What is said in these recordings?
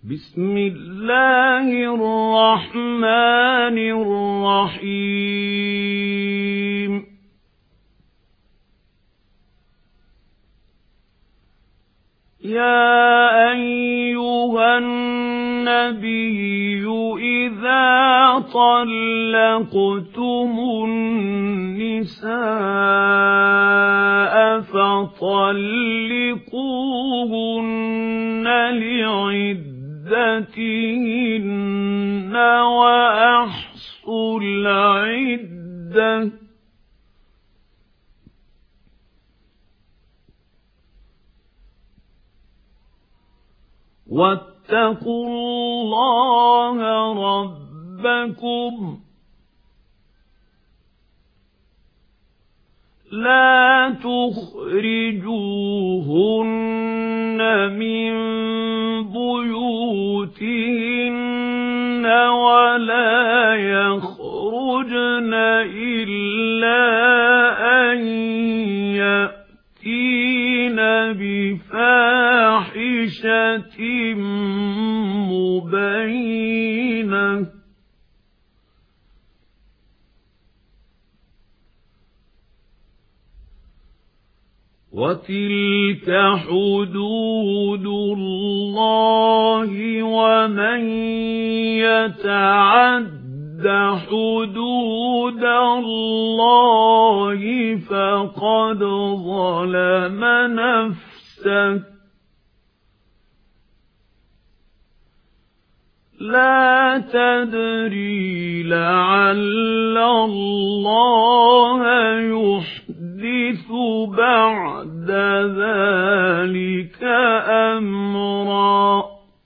بسم الله الرحمن الرحيم يا أيها النبي إذا طلقتم النساء فطلقوهن لعدتهن وأحصوا العدة واتقوا الله ربكم لا تخرجوهن من بيوتهن ولا يخرجن إلا أن يأتين بفاحشة مبينة وتلك حدود الله ومن يتعد حدود الله فقد ظلم نفسه لا تدري لعل الله يحدث بعد ذلك أمرا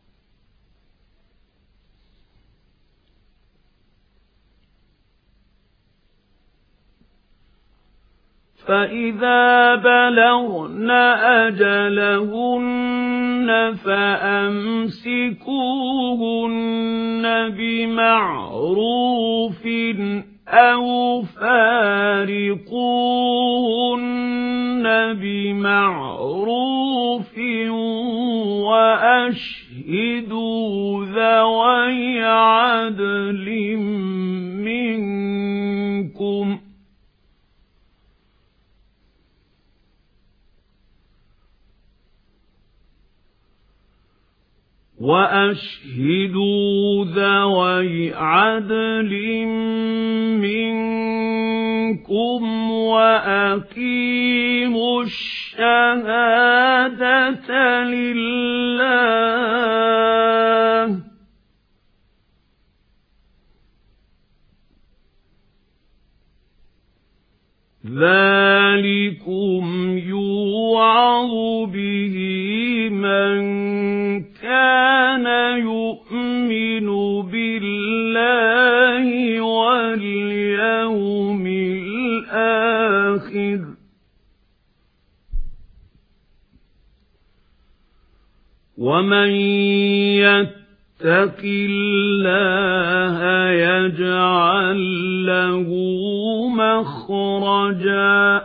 فإذا بلغن أجلهن فأمسكوهن بمعروف أو فارقوهن بمعروف وأشهدوا ذوي عدل منكم وأقيموا الشهادة لله ذلكم يوعظ به من كان يؤمن بالله واليوم الآخر ومن يتق الله يجعل له مخرجا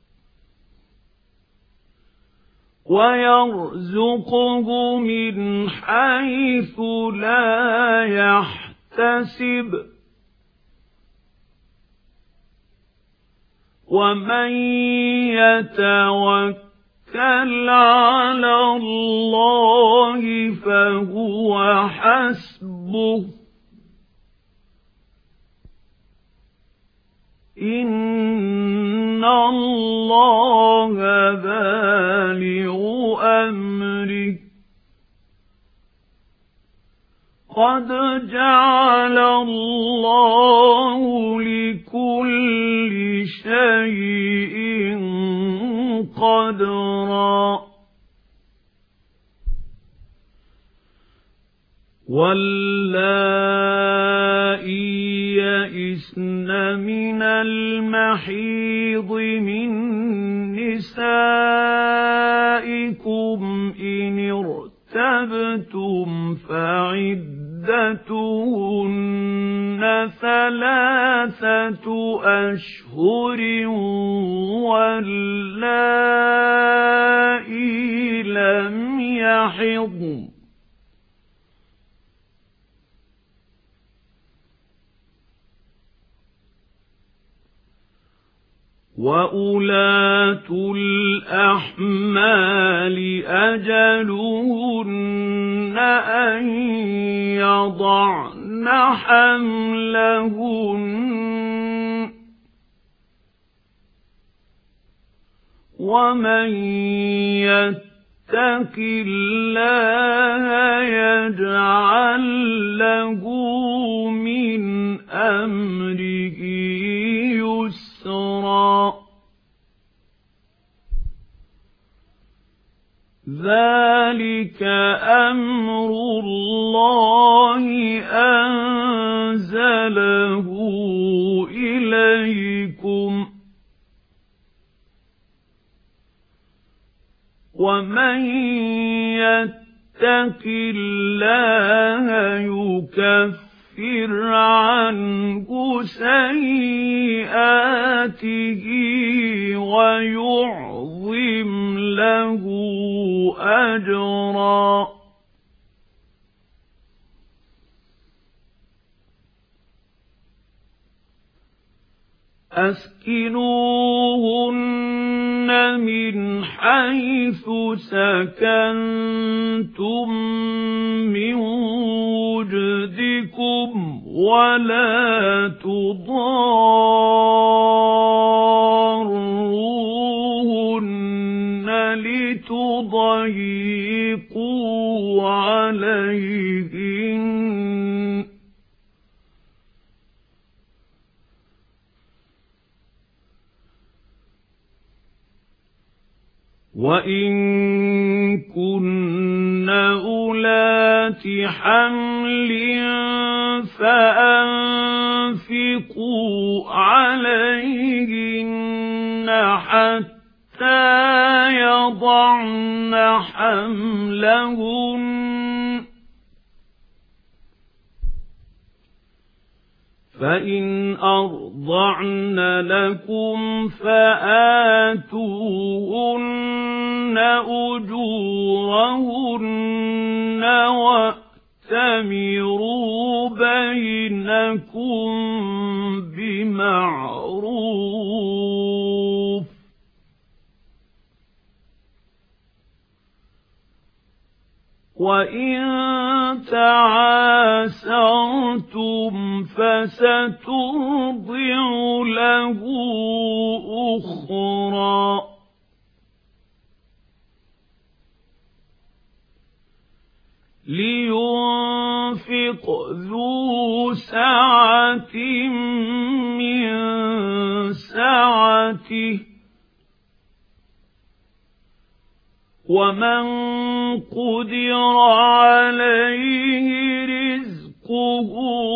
ويرزقه من حيث لا يحتسب ومن يتوكل على الله فهو حسبه إن الله بالغ أمره قد جعل الله لكل شيء قدرا واللائي يئسن من المحيض من نسائكم إن ارتبتم فعدتهن 3 أشهر واللائي لم يحضن وَأُولَاتُ الْأَحْمَالِ أَجَلُهُنَّ أَن يَضَعْنَ حَمْلَهُنَّ وَمَن يَتَّقِ اللَّهَ يَجْعَل لَّهُ مِنْ أَمْرِهِ يُسْرًا ذَلِكَ أَمْرُ اللَّهِ أَنزَلَهُ إِلَيْكُمْ وَمَن يَتَّقِ اللَّهَ يُكَفِّرْ عَنْهُ سَيِّئَاتِهِ وَيُعْظِمْ لَهُ أَجْرًا أَسْكِنُوهُنَّ مِنْ حَيْثُ سَكَنْتُم مِّن وُجْدِكُمْ وَلَا تُضَارُّوهُنَّ لِتُضَيِّقُوا عَلَيْهِنَّ وَإِن كُنَّ أُولَاتِ حَمْلٍ فَأَنفِقُوا عَلَيْهِنَّ حَتَّى يَضَعْنَ حَمْلَهُنَّ فَإِنْ أَرْضَعْنَ لَكُمْ فَآتُوهُنَّ أُجُورَهُنَّ وَأْتَمِرُوا بَيْنَكُمْ بِمَعْرُوفٍ وَإِن تَعَاسَرْتُمْ فَسَتُرْضِعُ لَهُ أُخْرَى لِيُنْفِقْ ذُو سَعَةٍ مِّن سَعَتِهِ وَمَنْ قُدِرَ عَلَيْهِ رِزْقُهُ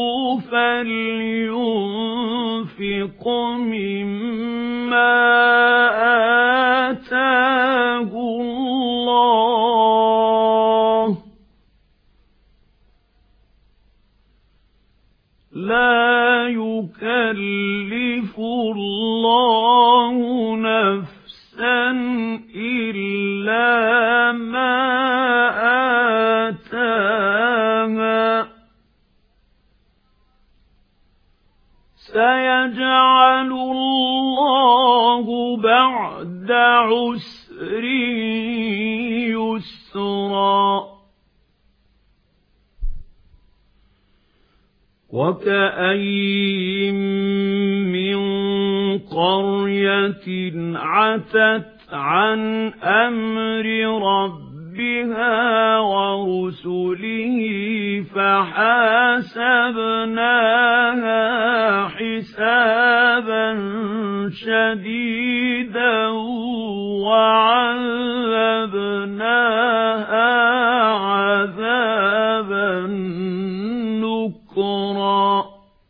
فَلْيُنْفِقْ مِمَّا آتَاهُ اللَّهُ لَا يُكَلِّفُ اللَّهُ نَفْسًا إِلَّا مَا آتَاهَا سَيَجْعَلُ اللَّهُ بَعْدَ عُسْرٍ يُسْرًا وَكَأَيِّن مِّن قَرْيَةٍ عَتَتْ عَنْ أَمْرِ رَبِّهَا وَرُسُلِهِ فَحَاسَبْنَاهَا حِسَابًا شَدِيدًا وَعَذَّبْنَاهَا عَذَابًا نُكْرًا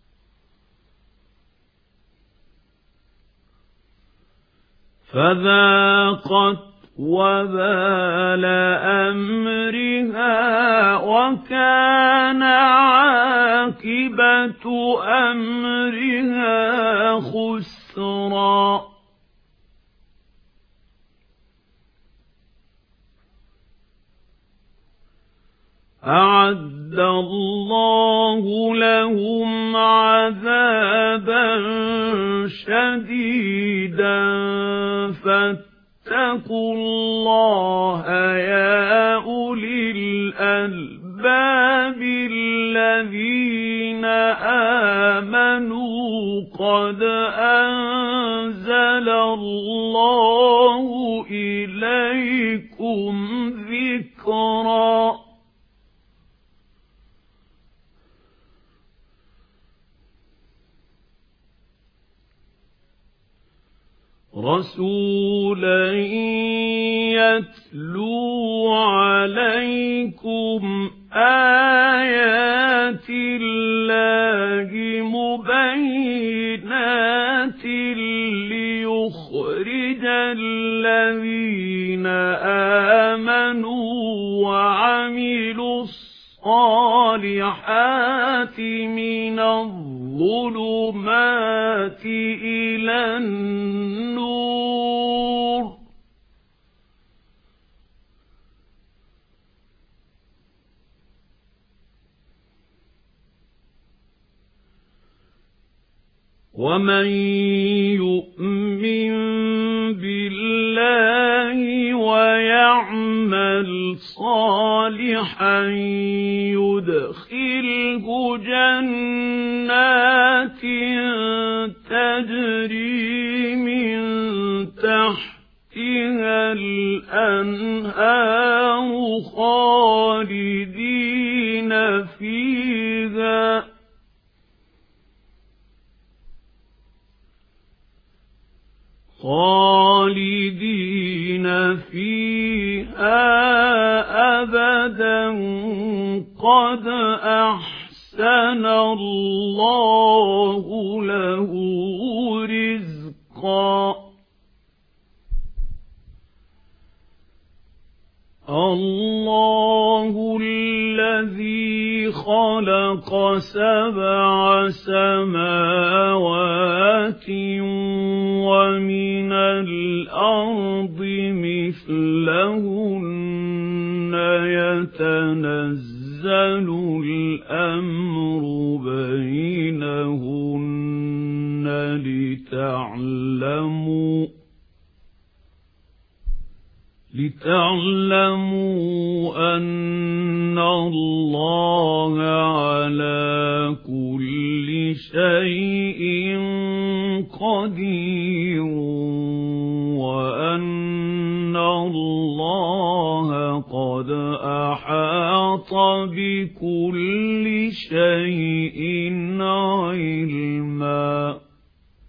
فَذَاقَتْ وَبَالَ أَمْرِهَا وَكَانَ عَاقِبَةُ أَمْرِهَا خُسْرًا أعد الله لهم عذابا شديدا فاتقوا الله يا أولي الألباب الذين آمنوا قد أنزل الله إليكم ذكرا رسولا يتلو عليكم آيات الله مبينات ليخرج الذين آمنوا وعملوا الصالحات من الظلمات إلى النور ومن يؤمن بالله ويعمل صالحا يدخله جنات تجري من تحتها الأنهار خالدين فيها أبدا قد أحسن الله له رزقا الله الذي خلق 7 سماوات ومن الأرض مثلهن يتنزل الأمر بينهن لتعلموا أن الله على كل شيء قدير وأن الله قد أحاط بكل شيء علما.